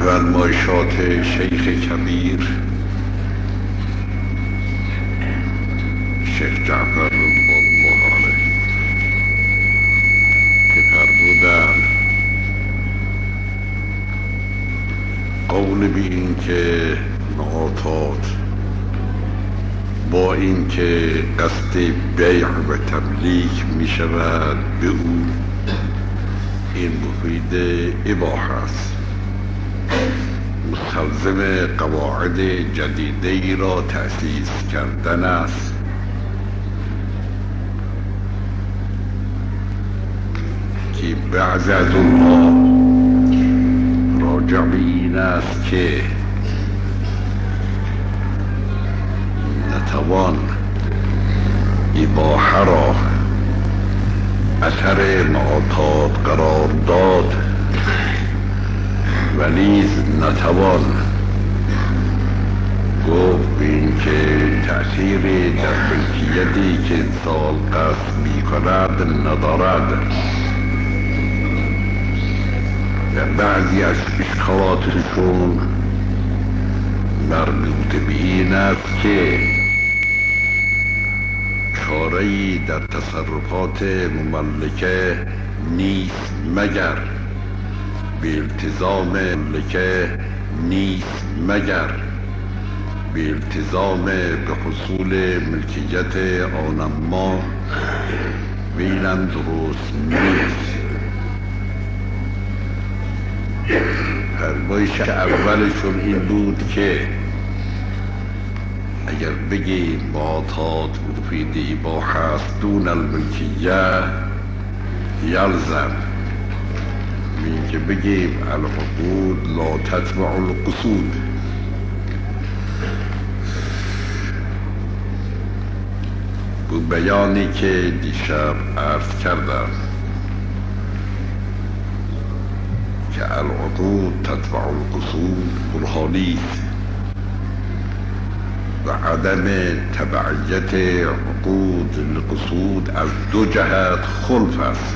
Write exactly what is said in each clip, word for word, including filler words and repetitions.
فرمایشات شیخ کبیر شیخ جعفر الله علیه که فرمودند قول بی این که معاطات با این که قصد بیع و تملیک می شود به او، این مفید اباحه است، مستلزم قواعد جدیده ای را تأسیس کردن است که بعض از اونها راجع به این است که نتوان اباحه را اثر معاطات قرار داد، ولی نتوان گفت این که تأثیر در ملکیتی که انسان قصد می کند ندارد. و بعضی از اشکالاتشون مربوط به این است که چاره‌ای در تصرفات مملکه نیست مگر به التزام مملکه نیست مگر به التزام به حصول ملکیت آن، اما ویلم درست نیست. فرمایش اولشون این بود که اگر بگیم معاطات مفید اباحه است دون الملکیه یلزم، این که بگیم العقود لا تتبع القصود. به بیانی که دیشب عرض کردم که العقود تتبع القصود برهانی و عدم تبعیت عقود لقصود از دو جهت خلف است،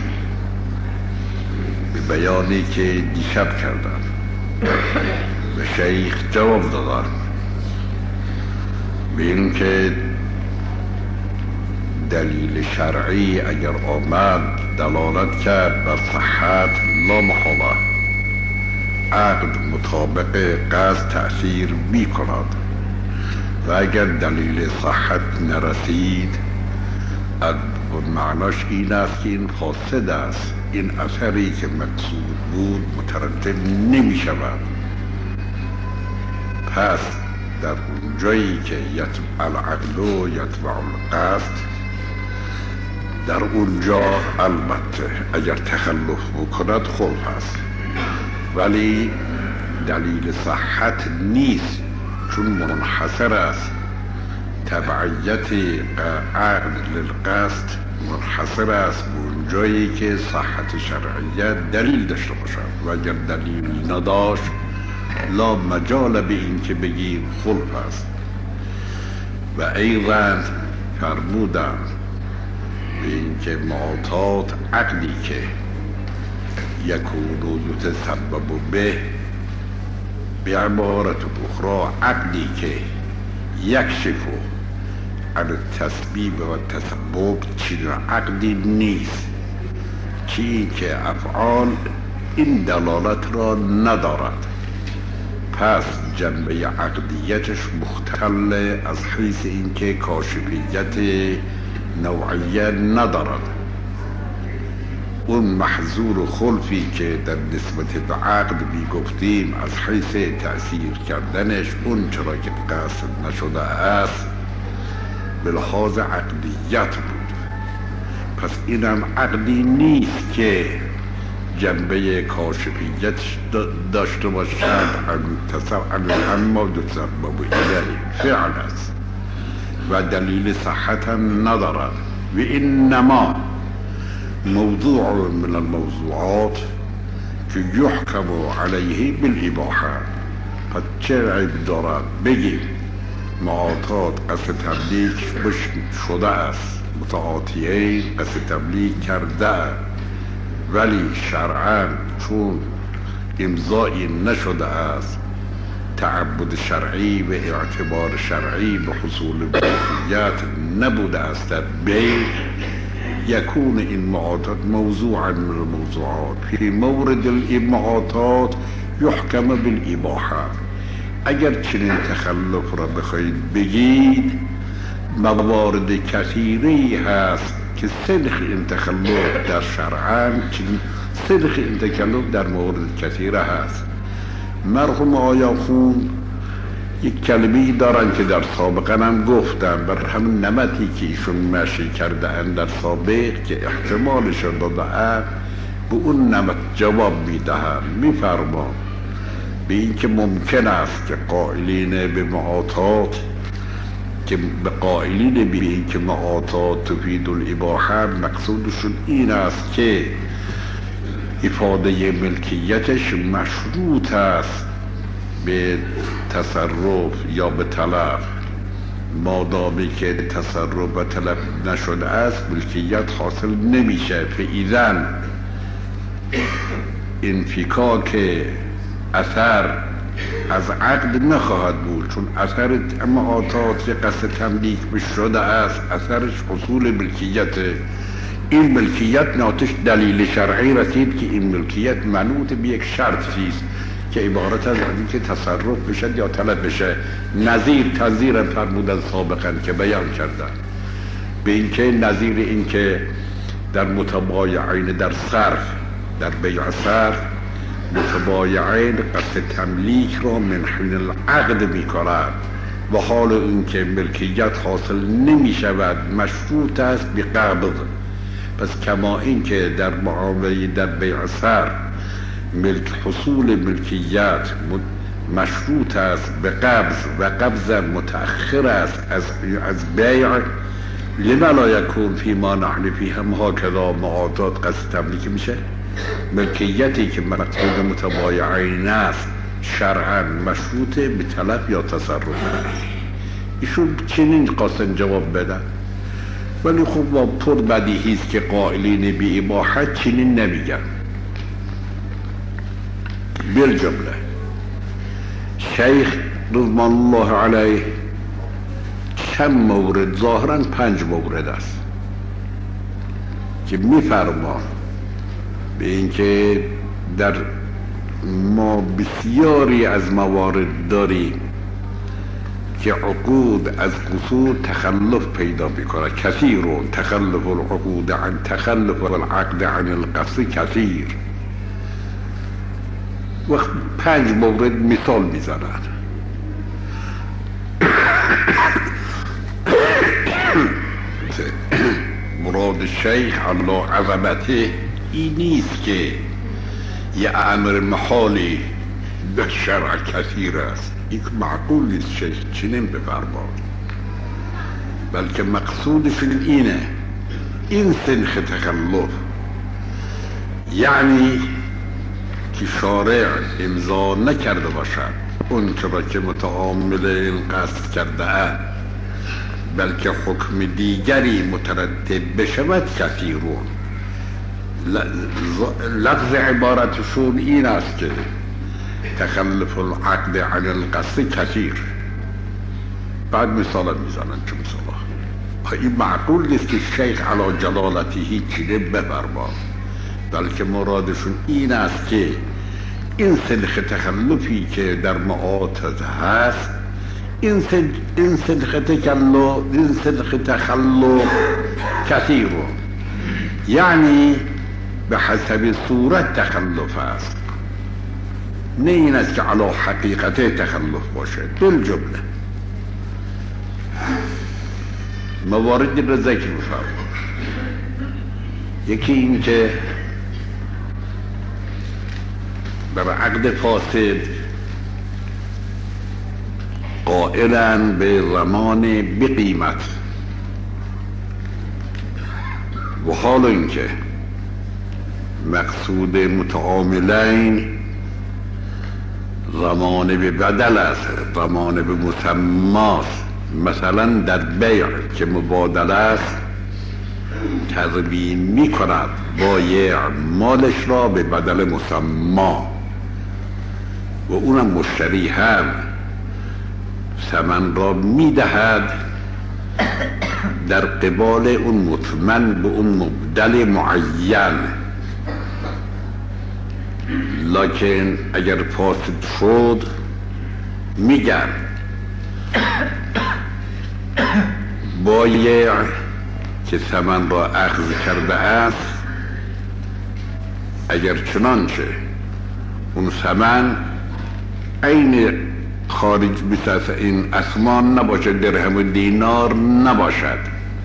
به بیانی که دیشب کردم و شیخ جواب دادن به این که دلیل شرعی اگر آمد دلالت کرد بر صحت لا محاله عقد مطابق قصد تأثیر می کند، و اگر دلیل صحت نرسید معناش این است که این فاسد است، این اثری که مقصود بود مترتب نمی شود. پس در اون جایی که یتبع العقل و یتبع القصد، در اونجا البته اگر تخلف بکند خلف است، ولی دلیل صحت نیست چون منحصر است. تبعیت عقل للقصد منحصر است به اون جایی که صحت شرعیت دلیل داشته باشد، و اگر دلیل نداشت لا مجال به این که بگیم خلف است. و ایضا فرمودن به این که معاطات عقلی که یکون یتسبب به، به عبارت اخرى عقلی که یکشف عن التسبیب و تسبب چیز عقلی نیست، چی که افعال این دلالت را ندارد. پس جنبه عقدیتش مختل از حیث اینکه کاشفیت نوعیه ندارد. اون محظور خلفی که در نسبت به عقد بی گفتیم از حیث تأثیر کردنش اون چرا که قصد نشده است به لحاظ عقدیت بود. پس اینم عقدی نیست که جنبه کاشفیت داشته باشد، عن اما تسبب الیه فعل است و دلیل صحت هم ندارد. و انما موضوع من الموضوعات که یحکم علیه بالاباحه. پس چه عیب دارد بگیم معاطات قصد تبلیغ شده است، متعاطیه قصد تبلیغ کرده، ولی شرعاً چون امضایی نشده است تعبد شرعی و اعتبار شرعی به حصول ملکیت نبوده است در بیع، یکون این معاطات موضوعا من الموضوعات فی مورد المعاطات یحکم بالاباحه. اگر چنین تخلف را بخواهید بگید، موارد کثیری هست که صدق این تخلف در شرعاً، صدق این تخلف در مورد کثیره هست. مرحوم آیا خون یک کلمه‌ای دارن که در سابقا هم گفتن، بر همین نمطی که ایشون مشی کرده اند در سابق که احتمالش رو دادن، به اون نمط جواب میدهن. میفرمان به این که ممکن است که قائلین به معاطات که به قائلین به این که معاطات تفید الاباحه مقصودشون این است که افاده ملکیتش مشروط است به تصرف یا به طلب. مادامی که تصرف و طلب نشده است ملکیت حاصل نمیشه. فایذن انفکاک اثر از عقد نخواهد بود، چون اثر معاطات که قصد تملیک شده است اثرش حصول ملکیت. این ملکیت ناتش دلیل شرعی رسید که این ملکیت منوط به یک شرطی است که عبارت از این که تصرف بشه یا طلب بشه. نظیر تنظیر فرمودن سابقا که بیان کردن به این که نظیر این که در متبایعین در صرف در بیع صرف متبایعین قصد تملیک را من حین العقد می کنند و حال این که ملکیت حاصل نمی شود مشروط است به قبض. پس کما این که در معامله در بیع صرف ملک حصول ملکیت مشروط است به قبض و قبض متأخر است از از بیع، لما لا یکون فی ما نحن فیه هم هاکذا معاطات قصد تملیک میشه. ملکیتی که مقصود متبایعین است شرعاً مشروط به طلب یا تصرف. ایشون چنین قاصد جواب بدن، ولی خب با پر بدیهی است که قائلین بی اباحه چنین نمیگن. بالجمله شیخ رضوان الله علیه چند مورد، ظاهراً پنج مورد است که میفرما به اینکه در ما بسیاری از موارد داریم که عقود از قصور تخلف پیدا میکنه. کثیرون تخلف العقود عن تخلف العقد عن القصد کثیر. و پنج مورد مثال میزنن. مراد شیخ الله عظمته این نیست که یه امر محالی در شرع کثیر است، این معقول نیست شیخ چنین بفرماد، بلکه مقصودشون اینه این سنخ تخلف، یعنی که شارع امضا نکرده باشد اون چرا که متعامل این قصد کرده است، بلکه حکم دیگری مترتب بشود کثیرون. لفظ عبارتشون این است که تخلف العقد عن القصد کثیر. بعد مثال میزنن چه مثال این معقول نیست که شیخ علی جلالتی هیچی بفرما، بلکه مرادشون این است که این سنخ تخلفی که در معاطات هست این سنخ تخلف این سنخ تخلف کثیر، یعنی به حسب صورت تخلف است، نه این است که علی حقیقت تخلف باشد. بالجمله مواردی را ذکر می‌فرماید. یکی این که بر عقد فاسد قائلن به ضمان به قیمت، و حال اینکه مقصود متعاملین ضمان به بدل است، ضمان به مسماست. مثلا در بیع که مبادله است تضمین می کند بایع مالش را به بدل مسما، و اونم مشتری هم ثمن را میدهد در قبال اون مطمئن به اون مبدل معین، لکن اگر فاسد شد میگن بایع که ثمن را اخذ کرده است اگر چنانچه اون ثمن عین خارج بساس این اسمان نباشد، درهم و دینار نباشد،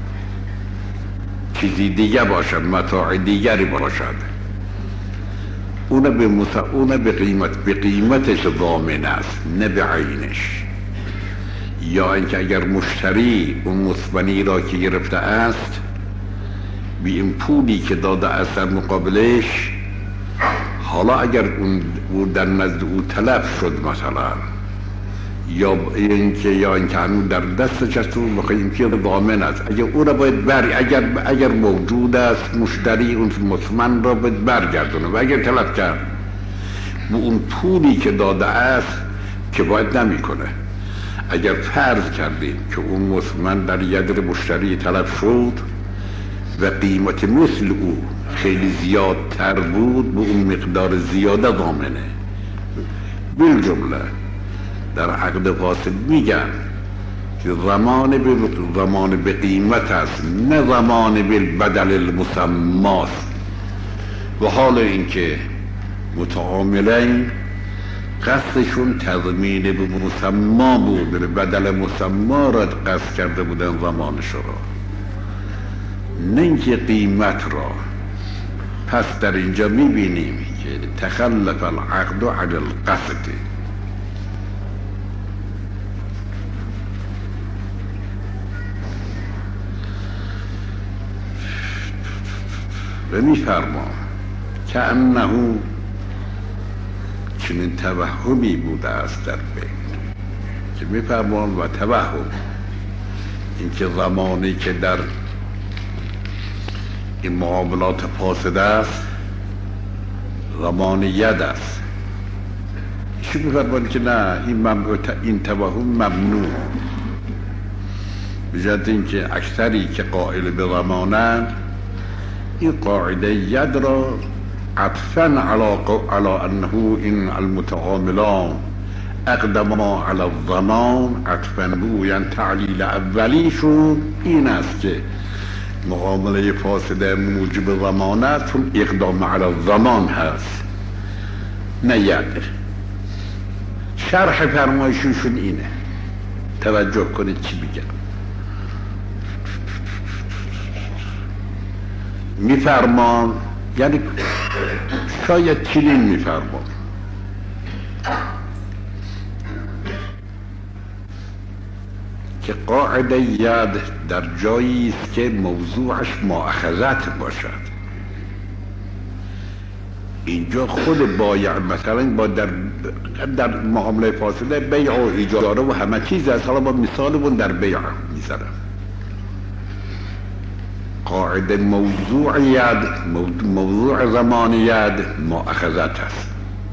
چیزی دیگه باشد، متاع دیگری باشد، اون به مص... اون به قیمت به قیمتش ضامن است نه به عینش. یا اینکه اگر مشتری اون مثمنی را که گرفته است بی این پولی که داده است در مقابلش، حالا اگر اون در نزد او تلف شد مثلا، یا اینکه یا اینکه هنوز در دستش است و بخواهیم که ضامن است، اگر او را باید بر اگر اگر موجود است مشتری اون مثمن را باید برگردونه، و اگر تلف کرد به اون پولی که داده است که باید نمیکنه. اگر فرض کردیم که اون مثمن در ید مشتری تلف شد و قیمت مثل او خیلی زیادتر بود، به اون مقدار زیاده ضامنه. بالجمله در عقد فاسد میگن که ضمان به ضمان به قیمت است نه ضمان بالبدل المسماست. و حال اینکه متعاملین قصدشون تضمین به مسما بود، به بدل مسما را قصد کرده بودن زمانش را، نه اینکه قیمت را. پس در اینجا میبینیم که تخلف العقد عن القصد. و میفرما که انه چنین توهمی بوده است در بین، که میفرمان و توهم اینکه زمانی که در این معاملات فاسد است زمان ید است. چی میفرمان که نه این, این توهم ممنوع، بجد اینکه اکثری که قائل به زمانند این قاعده ید را عطفاً على انه این المتعاملان اقدما على الضمان، عطفاً بوین تعلیل اولیشون این است که معامله فاسده موجب ضمانت چون اقدام علی الضمان هست نه ید. شرح فرمایششون اینه، توجه کنید چی بگم. میفرمان یعنی شاید چنین میفرمان که قاعده ید در جایی است که موضوعش مؤاخذت باشد. اینجا خود بایع مثلا با در در معامله فاصله بیع و اجاره و همه چیز است. حالا با مثالمون در بیع میذارم. قاعده موضوع ید، موضوع زمان ید مؤاخذت است.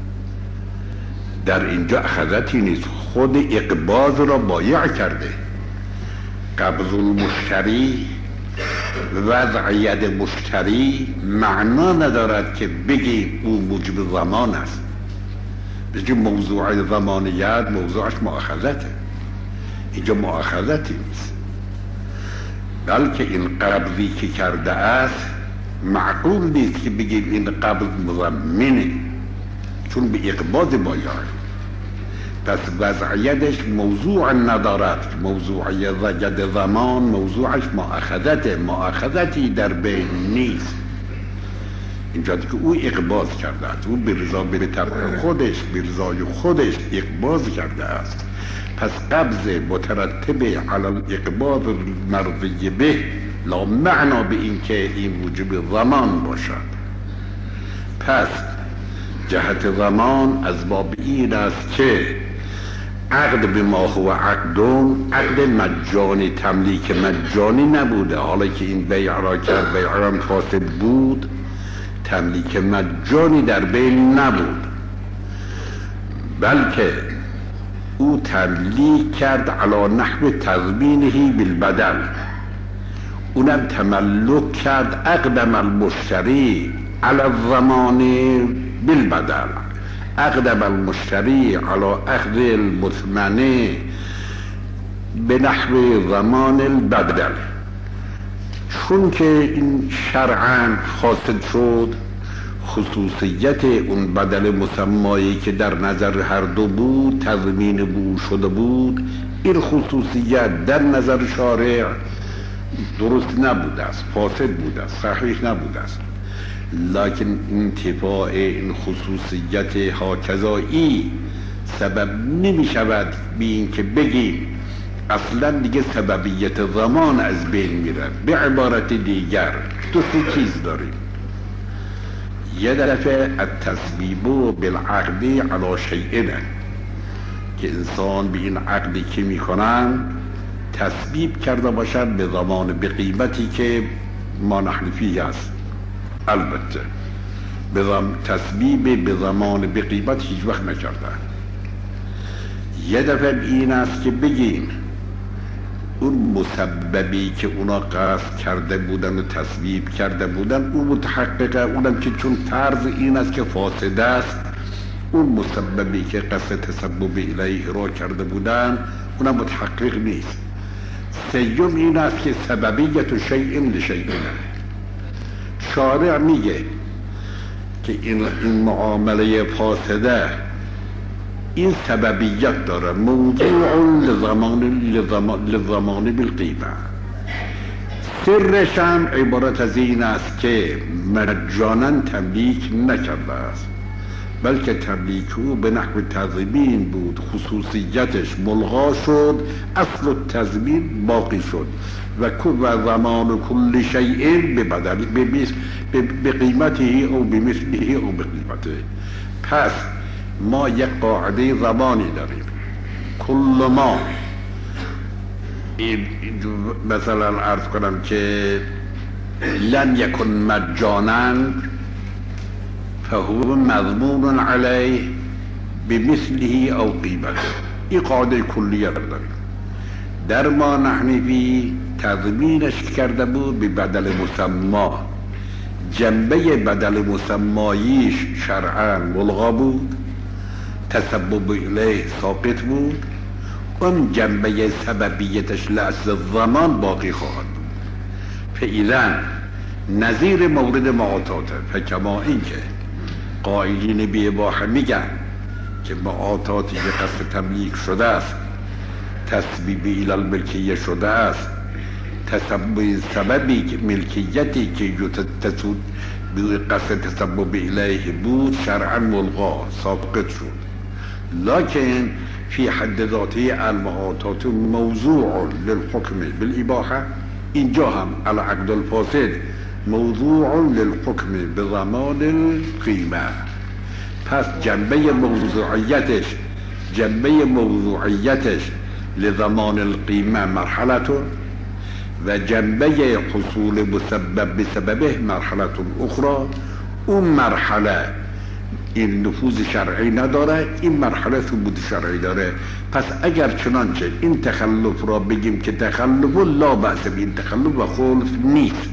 در اینجا اخذتی نیست، خود اقباض را بایع کرده. قبض المشتری وضع ید مشتری معنا ندارد که بگی او موجب زمان است. بگی موضوع زمان ید موضوعش مؤاخذته، اینجا مؤاخذتی نیست، بلکه این قبضی که کرده است معقول نیست که بگیم این قبض مضمنه، چون به اقباض بایع. پس وضعیتش موضوع ندارد، موضوعیت ید زمان موضوعش مؤاخذته، مؤاخذتی در بین نیست. اینجا که او اقباض کرده است، او به رضا به طرف خودش به رضای خودش اقباض کرده است. پس قبض مترتب علی الاقباض المرضی به لا معنا به این که این موجب زمان باشد. پس جهت زمان از باب این است که عقد به ما هو عقدون، عقد مجانی تملیک مجانی نبوده. حالا که این بیع را کرد، بیع را فاسد بود، تملیک مجانی در بین نبود. بلکه او تملیک کرد علی نحو تضمینه بالبدل، اونم تملک کرد اقدم المشتری علی الضمان بالبدل، اقدم المشتری علی اخذ المثمن به نحو ضمان البدل. چون که این شرعاً حاصل شد، خصوصیت اون بدل مسمایی که در نظر هر دو بود تضمین بود شده بود، این خصوصیت در نظر شارع درست نبوده است، فاسد بوده است، صحیح نبوده است. لکن انتفاع این خصوصیت هاکذایی سبب نمی شود بی این که بگیم اصلا دیگه سببیت ضمان از بین میره. به عبارت دیگر دو سه چیز داریم. یه دفعه التسبیب بالعقد علی شیئن، که انسان به این عقدی که میکنن تسبیب کرده باشد به ضمان به قیمتی که ما نحن فیه است. البته به تسبیب به ضمان به قیمت هیچ وقت نکردن. یه دفعه این است که بگیم اون مسببی که اونا قصد کرده بودن و تسبیب کرده بودن اون متحققه، اونم که چون طرز این است که فاسده است، اون مسببی که قصد تسبب الیه را کرده بودن اونم متحقق نیست. سیوم این است که سببیت شیء لشیء، شارع میگه که این, این معامله فاسده این سببیت داره، موضوع لزمان لزمان لزمان بالقیمه. سرش هم عبارت از این است که مجانا تملیک نکرده است، بلکه تملیک او به نحو تضمین بود، خصوصیتش ملغا شد، اصل التضمین باقی شد و و زمان کل شیء به بدل به قیمته او بمثله او به قیمته. پس ما یک قاعده زمانی داریم، کل ما مثلا عرض کنم که لن یکن مجانا فهو مضمون علیه بمثله او قیمته. این قاعده کلیه داریم. در ما نحنفی تضمینش کرده بود به بدل مسما، جنبه بدل مسماییش شرعاً ملغا بود، تسبب الیه ساقط بود، اون جنبه سببیتش لأصل الضمان باقی خواهد بود. فعلا نظیر مورد معاطاته، فکما این که قائلین بی اباحه میگن که معاطاتی که قصد تملیک شده است، تسبیب الی الملکیه شده است، تسبب سببی که ملکیتی که تسود قصد تسبب الیه بود شرعا ملغا ساقط شد. لكن في حد ذاته المعاطات موضوع للحكم بالإباحة، اینجا هم العقد الفاسد موضوع للحكم بضمان القيمة. پس جنبه موضوعیتش جنبه موضوعیتش لضمان القيمة مرحلة و جنبه حصول مسبب بسببه مرحلة اخرى. اون مرحله این نفوذ شرعی نداره، این مرحله ثبوت شرعی داره. پس اگر چنانچه این تخلف را بگیم که تخلف لا بأس به این تخلف و خلف نیست،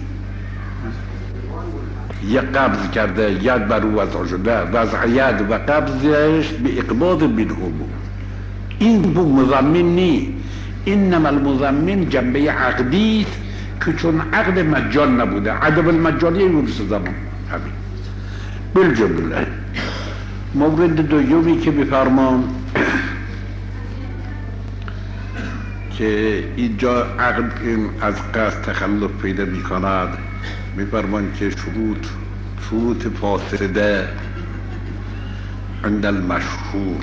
یک قبض کرده ید بر او وضع شده، وضع ید و قبضش به اقباض منهم، این بو مضمن نی. انما المضمن جنبه عقدی که چون عقد مجان نبوده، عدم المجانی یورث زمان. همین بالجمله. مورد دومی که بفرمان که اینجا عقد از قصد تخلف پیدا می کند، میفرمان که شروط شروط فاسده عند المشهور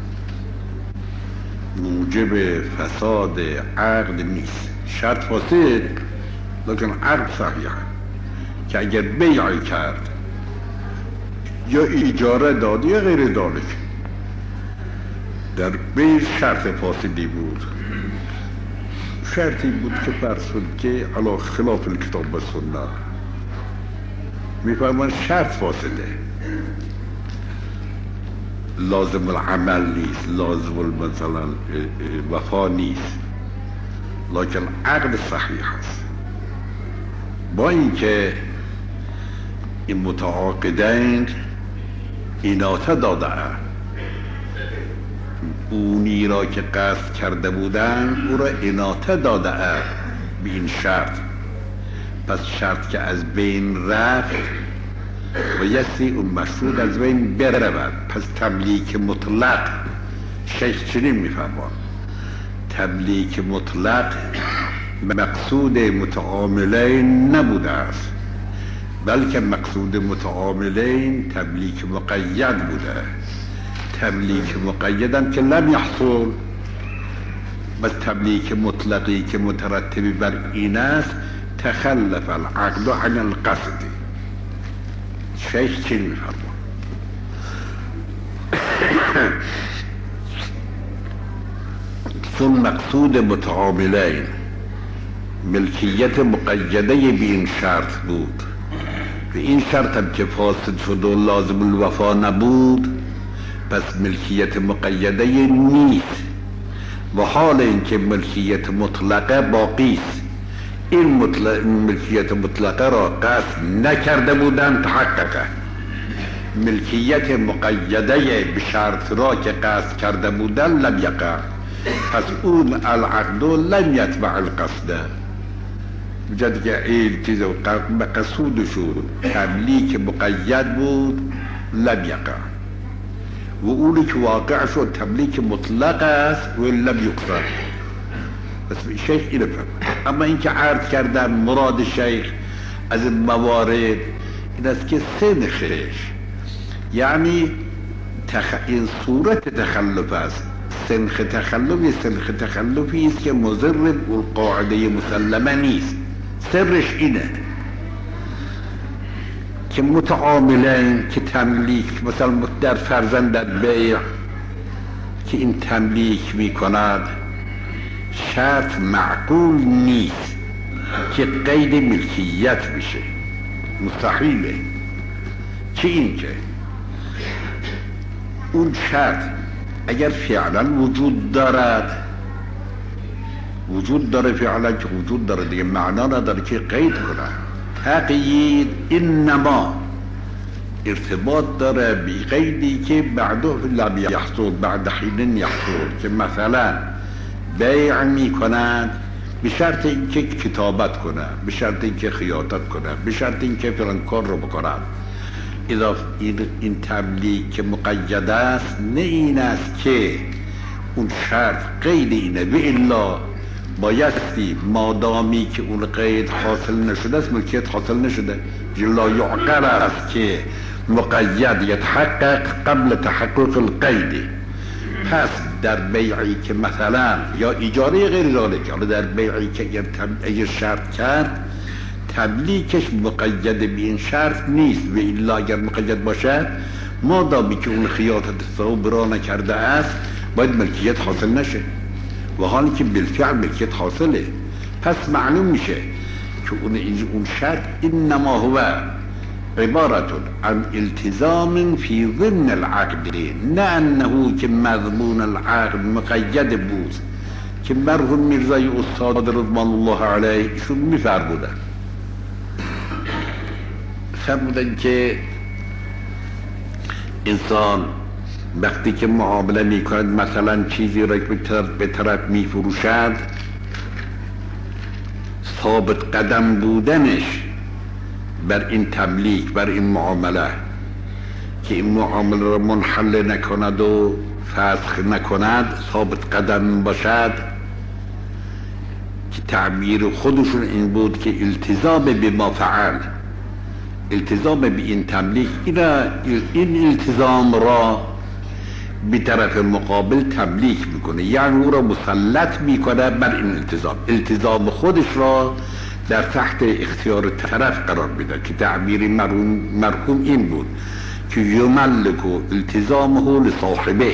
موجب فساد عقد نیست. شرط فاسد لیکن عقد صحیح، که اگر بیعی کرد یا اجاره داد یا غیر ذالک، در بیع شرط فاسدی بود، شرطی بود که فرض شد که علی خلاف الکتاب و سنت، میفرمان شرط فاسده. لازم العمل نیست، لازم مثلا وفا نیست، لکن عقد صحیح است. با اینکه این متعاقدین ایناته داده اونی را که قصد کرده بودن او را ایناته داده به این شرط، پس شرط که از بین رفت و یسی اون مشروط از بین برود. پس تملیک مطلق شیخ چنین میفرمان تملیک مطلق مقصود متعاملین نبوده است، بلکه مقصود متعاملین تملیک مقید بوده. تملیک مقیدم که لم یحصل، بس تملیک مطلقی که مترتبی بر این است تخلف العقل عن القصد. شیخ چی میفرمان؟ چون مقصود متعاملین ملکیت مقیده به این شرط بود، به این شرط هم که فاسد شد و لازم الوفا نبود، پس ملکیت مقیده نیست و حال اینکه ملکیت مطلقه باقی است. این مطلق ملکیت مطلقه را قصد نکرده بودن تحققه، ملکیت مقیده به شرط را که قصد کرده بودن لم یقع، پس اون العقد لم یتبع القصد. بجد که این چیز مقصودشون تملیک مقید بود لم یقع، و اونی که واقع شد تملیک مطلق است و لم یقصد. بس شیخ اینو فهم. اما این که عرض کردن مراد شیخ از این موارد این است که سنخش، یعنی تخ... این صورت تخلف است. سنخ تخلف یه سنخ تخلفی است که مضر بالقاعده مسلمه نیست. سرش اینه که متعاملین که تملیک مثلا در فرزند در بیع که این تملیک می کند شرط معقول نیست که قید ملکیت بشه، مستحیله. چه این که اون شرط اگر فعلا وجود دارد، وجود داره فعلا که وجود داره دیگه معنا نداره که قید کنه. تقیید انما ارتباط داره بی قیدی که بعده لم یحصل، بعد حین یحصل، که مثلا بیع می کند به شرط اینکه کتابت کنه، به شرط اینکه خیاطت کنه، به شرط اینکه فلان کار رو بکنه. اذا این, این تملیک مقید است، نه این است که اون شرط قید اینه، و الا بایستی مادامی که اون قید حاصل نشده است ملکیت حاصل نشده. لا یعقل است که مقید یتحقق قبل تحقق القید. پس در بیعی که مثلا یا اجاره غیر ذالک، حالا در بیعی که اگر شرط کرد تملیکش مقید به این شرط نیست، و الا اگر مقید باشد مادامی که اون خیاطت ثوب را نکرده است باید ملکیت حاصل نشه، و حالی که بالفعل ملکیت حاصله. پس معلوم میشه که اون اون شرط انما هو عبارت عن التزام فی ضمن العقد، نه انه که مضمون العقد مقید بود. که مرحوم میرزای استاد رضوان الله علیه ایشون میفرمودن فرمودن که انسان وقتی که معامله میکند، مثلا چیزی را به طرف میفروشد، ثابت قدم بودنش بر این تملیک، بر این معامله، که این معامله را منحل نکند و فسخ نکند، ثابت قدم باشد، که تعبیر خودشون این بود که التزام به ما فعل، التزام به این تملیک، این التزام را به طرف مقابل تملیک میکنه، یعنی او را مسلط میکنه بر این التزام، التزام خودش را در تحت اختیار طرف قرار میده، که تعبیر مرحوم مرحوم این بود که یملک التزامه لصاحبه.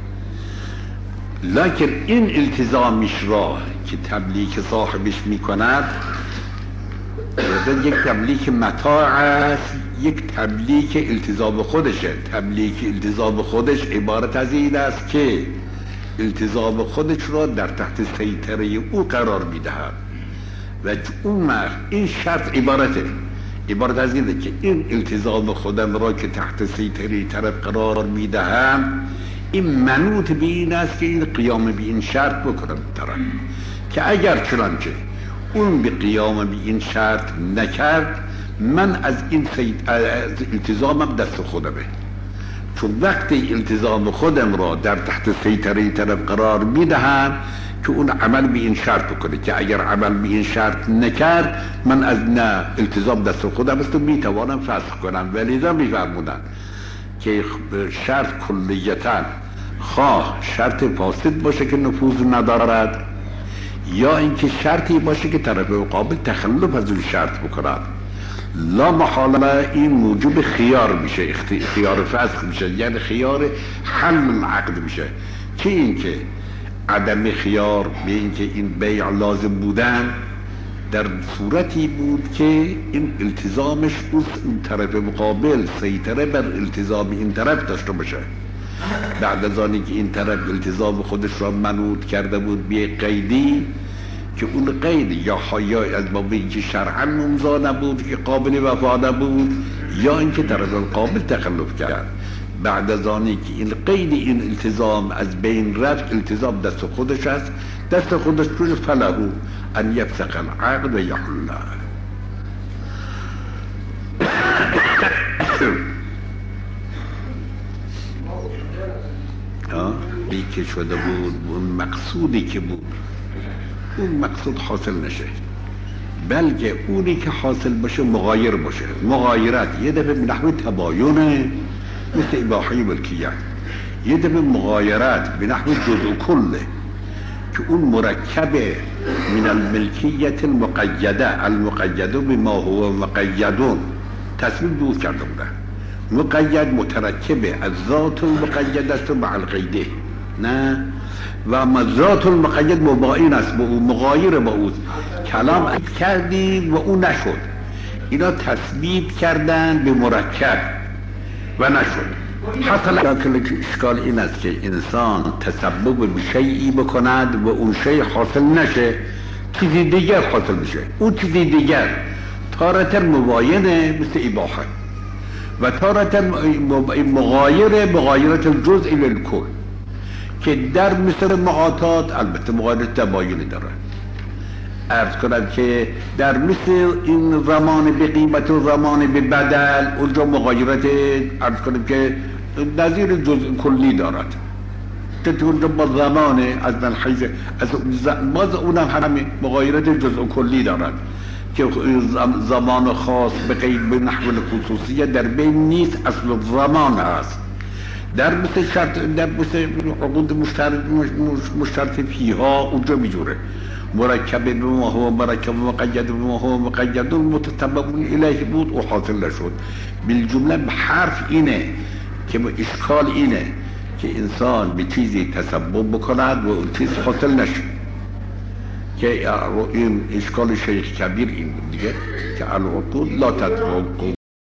لکن این التزامش را که تملیک صاحبش میکند یک تملیک متاع است، یک تملیک التزام خودشه. تملیک التزام خودش عبارت از این است که التزام خودش را در تحت سیطره او قرار میدهد و اون مرد این شرط عبارته عبارت از اینه که این التزام خودم را که تحت سیطره طرف قرار میدهم این منوط به این است که این قیام به این شرط بکنم طرف، که اگر چنانچه اون به قیام به این شرط نکرد من از این سیط... از التزامم دست خودمه. چون وقتی التزام خودم را در تحت سیطره طرف قرار میدهم که اون عمل به این شرط بکنه، که اگر عمل به این شرط نکرد من از نه التزام دست خودم است و میتوانم فسخ کنم. ولیذا میفرمودن که شرط کلیتاً خواه شرط فاسد باشه که نفوذ ندارد یا اینکه شرطی باشه که طرف مقابل تخلف از اون شرط بکند، لا محاله این موجب خیار میشه، خیار فسخ میشه، یعنی خیار حل عقد میشه. که اینکه عدم خیار به اینکه این بیع لازم بودن در صورتی بود که این التزامش اون طرف مقابل سیطره بر التزام این طرف داشته باشه. بعد از آنی که این طرف التزام خودش را منوط کرده بود به قیدی که اون قید یا حیا از باب اینکه شرعا ممضا نبود که قابل وفا نبود یا اینکه طرف مقابل تخلف کرد، بعد از آنی که این قید این التزام از بین رفت التزام دست خودش است، دست خودش توش فلهو ان یفسق العقد و یحله. بی که شده بود اون مقصودی که بود اون مقصود حاصل نشه، بلکه اونی که حاصل باشه مغایر باشه. مغایرت یه دفعه به نحو تباینه مثل اباحه ملکیت، یه دفعه مغایرت به نحو جزء کله که اون مرکب من الملکیت المقیده المقیده بما هو مقیدون تصمیم دور کرده بودن. مقید مترکبه از ذات المقید است مع القیده، نه و اما ذات المقید مباین است با او، مغایر با او. کلام کردیم و او نشد، اینا تصویب کردن به مرکب و نشد. حتی که اشکال این است که انسان تسبب به شیئی بکند و اون شیء حاصل نشه، چیزی دیگر حاصل میشه. اون چیزی دیگر تارة مباینه مثل اباحه و تارة مغایره مغایرت الجزء للکل که در مثل معاطات البته مغایرت تباینی داره. عرض کنم که در مثل این زمان به قیمت و زمان به بدل اونجا مغایرت عرض کنم که نظیر جزء کلی دارد که اونجا با زمان از من حیث از باز اونم همین مغایرت جزء کلی دارد که زمان خاص به قید به نحو خصوصیت در بین نیست، اصل زمان هست. در مثل شرط در مثل عقود مشترط مشترط فیها اونجا میجوره مرکب بما هو مرکب مقید بما هو مقید متطبق الیه بود و حاصل نشد. بالجمله حرف اینه که اشکال اینه که انسان به چیزی تسبب بکند و اون چیز حاصل نشه، که این اشکال شیخ کبیر این دیگه که العقود لا تطبق